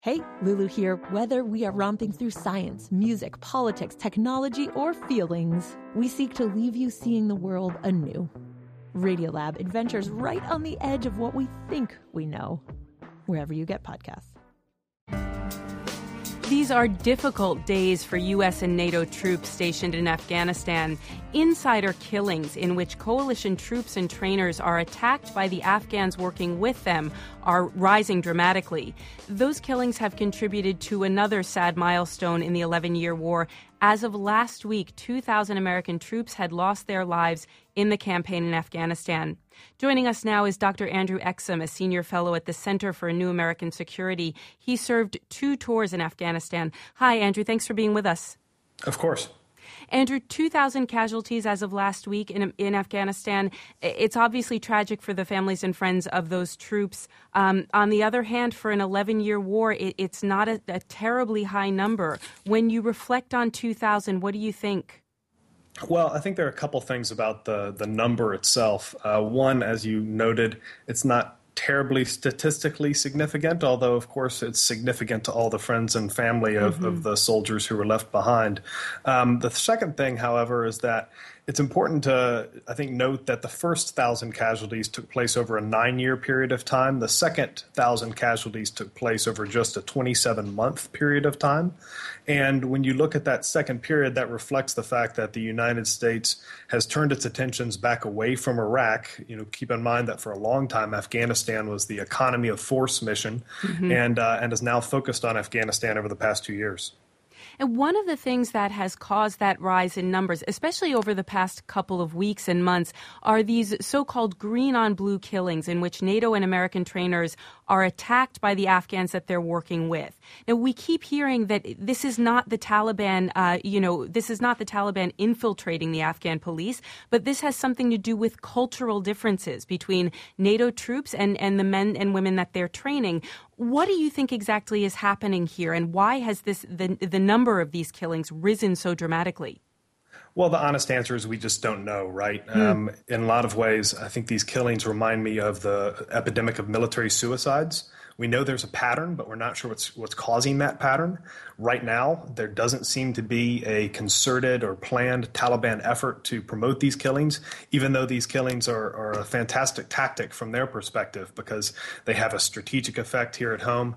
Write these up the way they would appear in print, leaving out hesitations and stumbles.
Hey, Lulu here. Whether we are romping through science, music, politics, technology, or feelings, we seek to leave you seeing the world anew. Radiolab adventures right on the edge of what we think we know, wherever you get podcasts. These are difficult days for U.S. and NATO troops stationed in Afghanistan. Insider killings in which coalition troops and trainers are attacked by the Afghans working with them are rising dramatically. Those killings have contributed to another sad milestone in the 11-year war. As of last week, 2,000 American troops had lost their lives in the campaign in Afghanistan. Joining us now is Dr. Andrew Exum, a senior fellow at the Center for New American Security. He served 2 tours in Afghanistan. Hi, Andrew. Thanks for being with us. Of course. Andrew, 2,000 casualties as of last week in Afghanistan. It's obviously tragic for the families and friends of those troops. On the other hand, for an 11-year war, it's not a terribly high number. When you reflect on 2,000, what do you think? Well, I think there are a couple things about the number itself. One, as you noted, it's not terribly statistically significant, although, of course, it's significant to all the friends and family of the soldiers who were left behind. The second thing, however, is that it's important to, I think, note that the first 1,000 casualties took place over a 9-year period of time. The second 1,000 casualties took place over just a 27-month period of time. And when you look at that second period, that reflects the fact that the United States has turned its attentions back away from Iraq. You know, keep in mind that for a long time, Afghanistan was the economy of force mission and is now focused on Afghanistan over the past 2 years. And one of the things that has caused that rise in numbers, especially over the past couple of weeks and months, are these so-called green-on-blue killings in which NATO and American trainers are attacked by the Afghans that they're working with. Now, we keep hearing that this is not the Taliban, this is not the Taliban infiltrating the Afghan police, but this has something to do with cultural differences between NATO troops and the men and women that they're training. What do you think exactly is happening here, and why has the number of these killings risen so dramatically? Well, the honest answer is we just don't know, right? In a lot of ways, I think these killings remind me of the epidemic of military suicides. We know there's a pattern, but we're not sure what's causing that pattern. Right now, there doesn't seem to be a concerted or planned Taliban effort to promote these killings, even though these killings are a fantastic tactic from their perspective because they have a strategic effect here at home.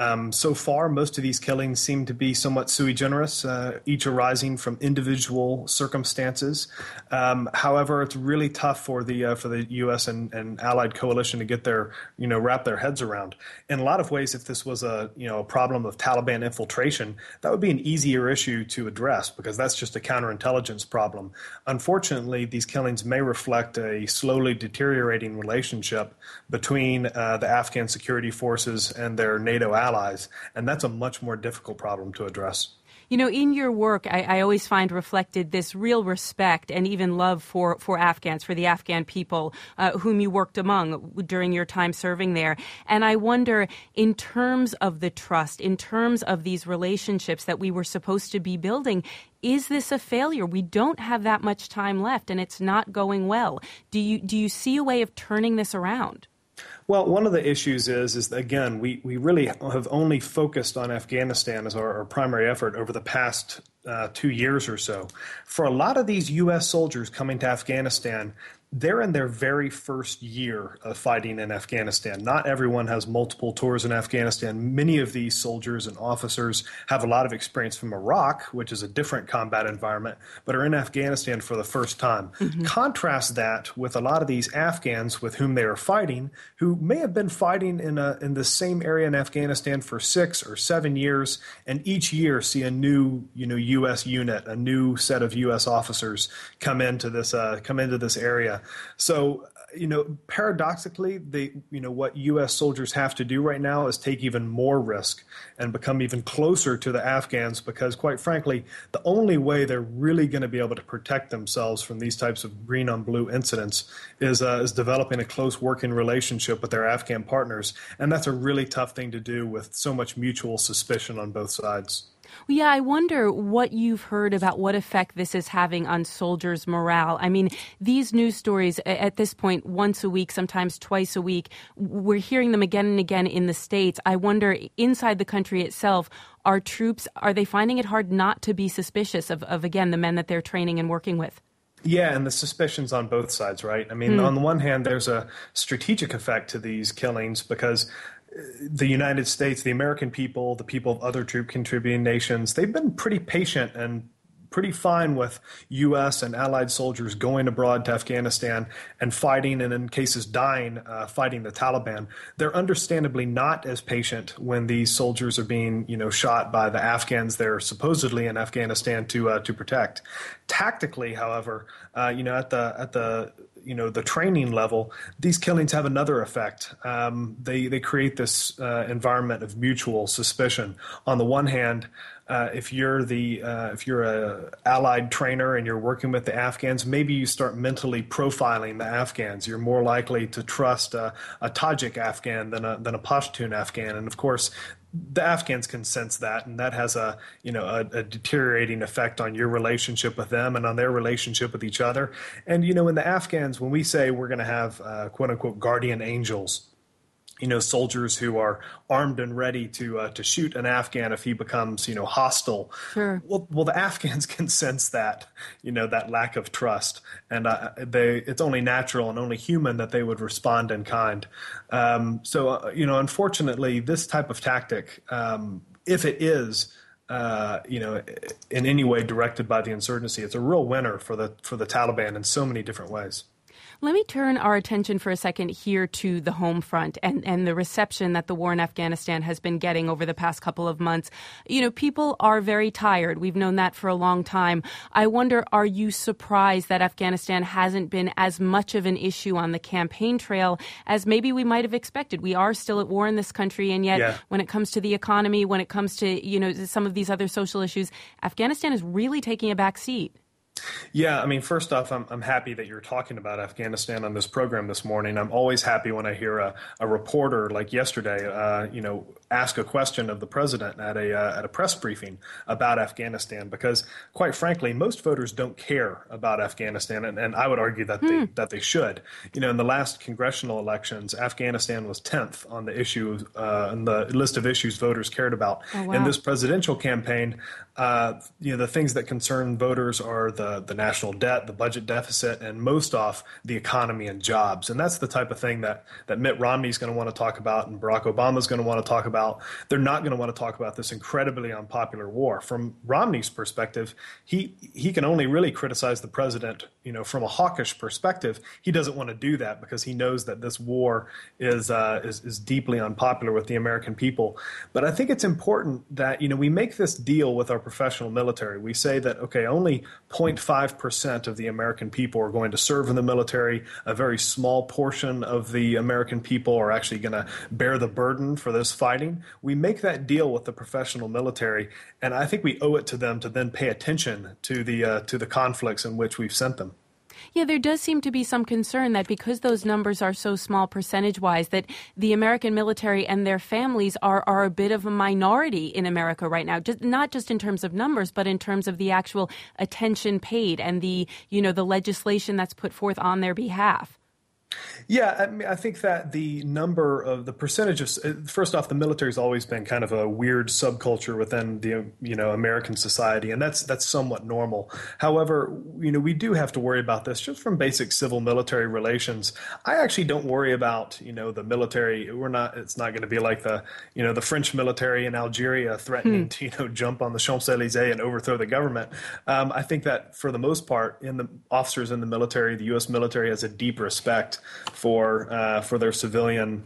So far, most of these killings seem to be somewhat sui generis, each arising from individual circumstances. However, it's really tough for the U.S. and allied coalition to get wrap their heads around. In a lot of ways, if this was a problem of Taliban infiltration, that would be an easier issue to address because that's just a counterintelligence problem. Unfortunately, these killings may reflect a slowly deteriorating relationship between the Afghan security forces and their NATO allies, and that's a much more difficult problem to address. You know, in your work, I always find reflected this real respect and even love for Afghans, for the Afghan people whom you worked among during your time serving there. And I wonder, in terms of the trust, in terms of these relationships that we were supposed to be building, is this a failure? We don't have that much time left, and it's not going well. Do you see a way of turning this around? Well, one of the issues is again, we really have only focused on Afghanistan as our primary effort over the past 2 years or so. For a lot of these U.S. soldiers coming to Afghanistan, they're in their very first year of fighting in Afghanistan. Not everyone has multiple tours in Afghanistan. Many of these soldiers and officers have a lot of experience from Iraq, which is a different combat environment, but are in Afghanistan for the first time. Contrast that with a lot of these Afghans with whom they are fighting, who may have been fighting in the same area in Afghanistan for 6 or 7 years, and each year see a new U.S. unit, a new set of U.S. officers come into this area. So, paradoxically, what U.S. soldiers have to do right now is take even more risk and become even closer to the Afghans because, quite frankly, the only way they're really going to be able to protect themselves from these types of green-on-blue incidents is developing a close working relationship with their Afghan partners. And that's a really tough thing to do with so much mutual suspicion on both sides. Yeah, I wonder what you've heard about what effect this is having on soldiers' morale. I mean, these news stories at this point, once a week, sometimes twice a week, we're hearing them again and again in the States. I wonder, inside the country itself, our troops, are they finding it hard not to be suspicious of again, the men that they're training and working with? Yeah, and the suspicions on both sides, right? I mean, on the one hand, there's a strategic effect to these killings because the United States, the American people, the people of other troop contributing nations, they've been pretty patient and pretty fine with U.S. and allied soldiers going abroad to Afghanistan and fighting, and in cases dying, fighting the Taliban. They're understandably not as patient when these soldiers are being, shot by the Afghans they're supposedly in Afghanistan to protect. Tactically, however, at the training level, these killings have another effect. They create this environment of mutual suspicion. On the one hand, if you're a allied trainer and you're working with the Afghans, maybe you start mentally profiling the Afghans. You're more likely to trust a Tajik Afghan than a Pashtun Afghan, and of course, the Afghans can sense that, and that has a deteriorating effect on your relationship with them and on their relationship with each other. And in the Afghans, when we say we're going to have quote unquote guardian angels, soldiers who are armed and ready to shoot an Afghan if he becomes, hostile. Sure. Well, the Afghans can sense that, that lack of trust, and it's only natural and only human that they would respond in kind. Unfortunately, this type of tactic, if it is, in any way directed by the insurgency, it's a real winner for the Taliban in so many different ways. Let me turn our attention for a second here to the home front and the reception that the war in Afghanistan has been getting over the past couple of months. People are very tired. We've known that for a long time. I wonder, are you surprised that Afghanistan hasn't been as much of an issue on the campaign trail as maybe we might have expected? We are still at war in this country, and yet when it comes to the economy, when it comes to, some of these other social issues, Afghanistan is really taking a back seat. Yeah, I mean, first off, I'm happy that you're talking about Afghanistan on this program this morning. I'm always happy when I hear a reporter like yesterday, ask a question of the president at a press briefing about Afghanistan, because quite frankly, most voters don't care about Afghanistan, and I would argue that they should. In the last congressional elections, Afghanistan was 10th on the issue on the list of issues voters cared about. Oh, wow. In this presidential campaign, the things that concern voters are the national debt, the budget deficit, and most off the economy and jobs. And that's the type of thing that Mitt Romney's going to want to talk about and Barack Obama's going to want to talk about. They're not going to want to talk about this incredibly unpopular war. From Romney's perspective, he can only really criticize the president, from a hawkish perspective. He doesn't want to do that because he knows that this war is deeply unpopular with the American people. But I think it's important that, we make this deal with our professional military. We say that, okay, only 0.5% of the American people are going to serve in the military. A very small portion of the American people are actually going to bear the burden for this fighting. We make that deal with the professional military, and I think we owe it to them to then pay attention to the conflicts in which we've sent them. Yeah, there does seem to be some concern that because those numbers are so small percentage-wise, that the American military and their families are a bit of a minority in America right now, not just in terms of numbers, but in terms of the actual attention paid and the legislation that's put forth on their behalf. Yeah, I mean, I think that the percentage of, first off, the military's always been kind of a weird subculture within the, American society, and that's somewhat normal. However, we do have to worry about this just from basic civil-military relations. I actually don't worry about, the military. It's not going to be like the French military in Algeria threatening to, jump on the Champs-Élysées and overthrow the government. I think that for the most part, the officers in the military, the U.S. military has a deep respect for their civilian,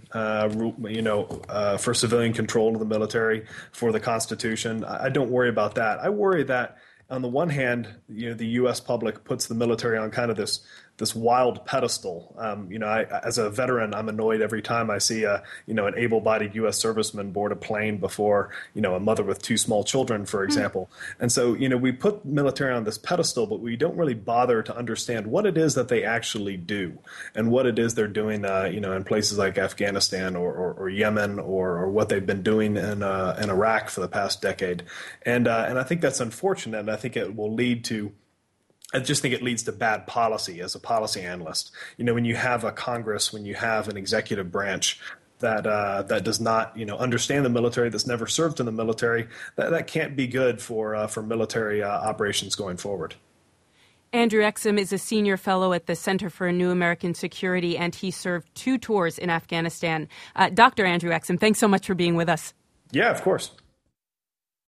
for civilian control of the military, for the Constitution. I don't worry about that. I worry that on the one hand, the U.S. public puts the military on kind of this this wild pedestal. As a veteran, I'm annoyed every time I see an able-bodied U.S. serviceman board a plane before, a mother with two small children, for example. And so, we put military on this pedestal, but we don't really bother to understand what it is that they actually do and what it is they're doing, in places like Afghanistan or Yemen or what they've been doing in Iraq for the past decade. And I think that's unfortunate. And I think it will lead to I just think it leads to bad policy as a policy analyst. When you have a Congress, when you have an executive branch that does not, understand the military, that's never served in the military, that can't be good for military operations going forward. Andrew Exum is a senior fellow at the Center for New American Security, and he served 2 tours in Afghanistan. Dr. Andrew Exum, thanks so much for being with us. Yeah, of course.